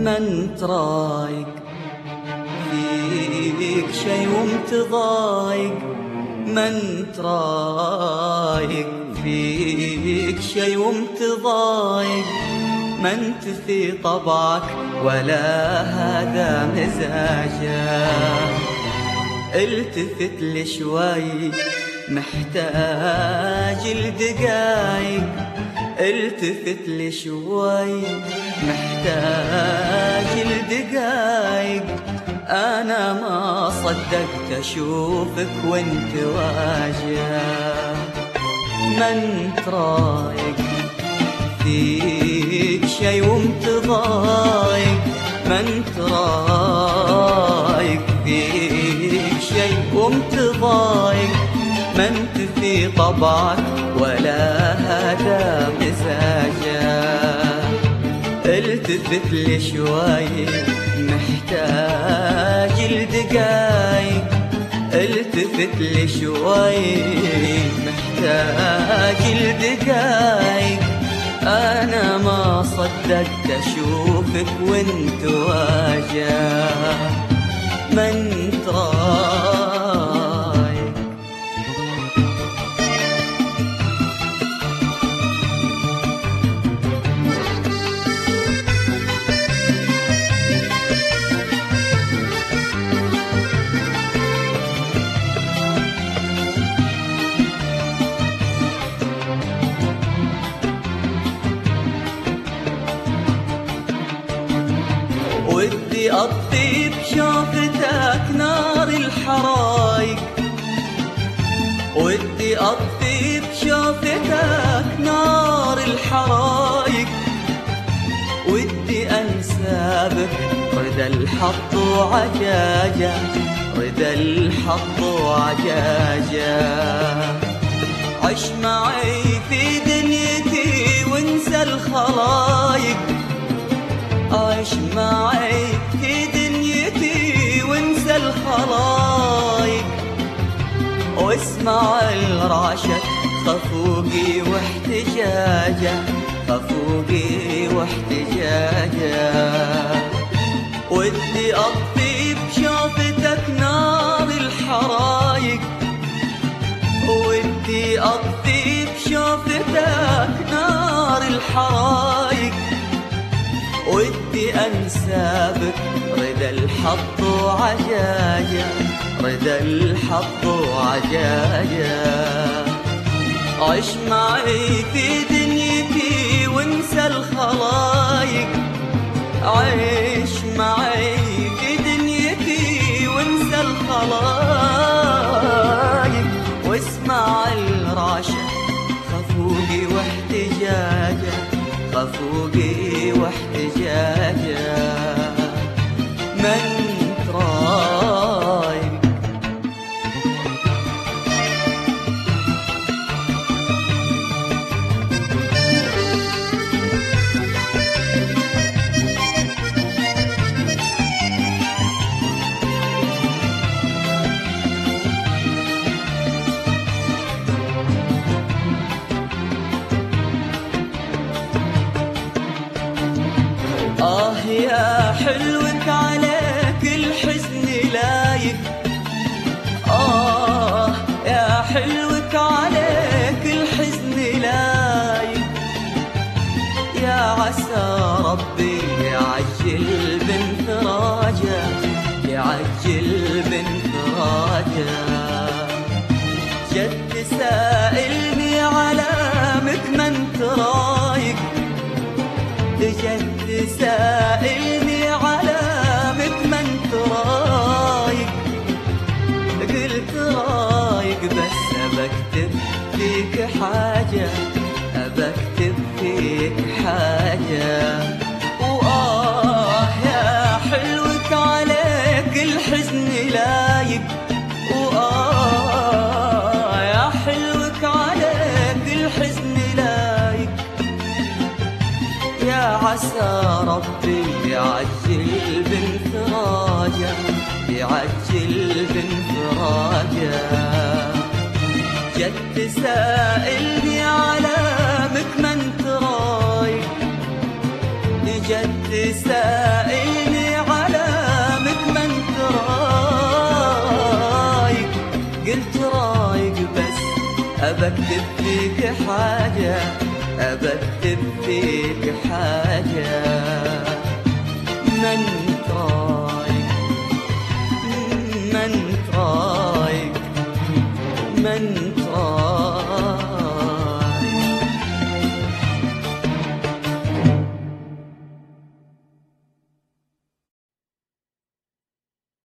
ما انت رايق فيك شي ومتضايق، ما انت رايق فيك شي ومتضايق، ما انت في طبعك ولا هذا مزاجك. التفت لي شوي محتاج لدقايق، التفت لي شوي محتاج لدقايق. أنا ما صدقت أشوفك وانت واجه، ما انت رايق فيك شي ومتضايق، ما انت رايق فيك شي ومتضايق، ما انت في طبعك ولا هذا مزاجك. التفت لي شوي محتاج لدقايق، التفت لي شوي محتاج لدقايق. أنا ما صدقت أشوفك وانت واجه، ما انت رايق. ودي أطفي بشوفتك نار الحرايق، ودي أطفي بشوفتك نار الحرايق، ودي أنسى بك رضا الحط وعجاجة، رضا الحط وعجاجة. عش معي في دنيتي وانسى الخلايق، عيش معي في دنيتي وانسى الخلايق، واسمع الرعشة خفوقي واحتجاجه، خفوقي واحتجاجه. ودي أطفي بشوفتك نار الحرايق، ودي أطفي بشوفتك نار الحرايق، ودي أنسى بك رضا الحط وعجاجة، رضا الحط وعجاجة. عش معي في دنيتي وانسى الخلايق، عيش معي في دنيتي وانسى الخلايق، واسمع الرعشة خفوقي واحتجاجة، خفوقي واحتجاجه. ما انت رايق. يا حلوك عليك الحزن لايق، يا حلوك عليك الحزن لايق. يا عسى ربي يعجل بانفراجه، يعجل بانفراجه. جد سائلني علامك ما انت رايق، جد سائلني علامك ما انت رايق. قلت رايق بس بكتب فيك حاجة، بكتب فيك حاجة. يا حلوك عليك الحزن لايق، يا حلوك عليك الحزن لايق. يا عسى ربي يعجل بانفراجه، يعجل بانفراجه. جد سائلني علامك ما انت رايق، جت تسائلني علامك ما انت رايق، قلت رايق بس أبكتب فيك حاجة، أبكتب فيك حاجة. ما انت رايق ما انت رايق ما انت رايق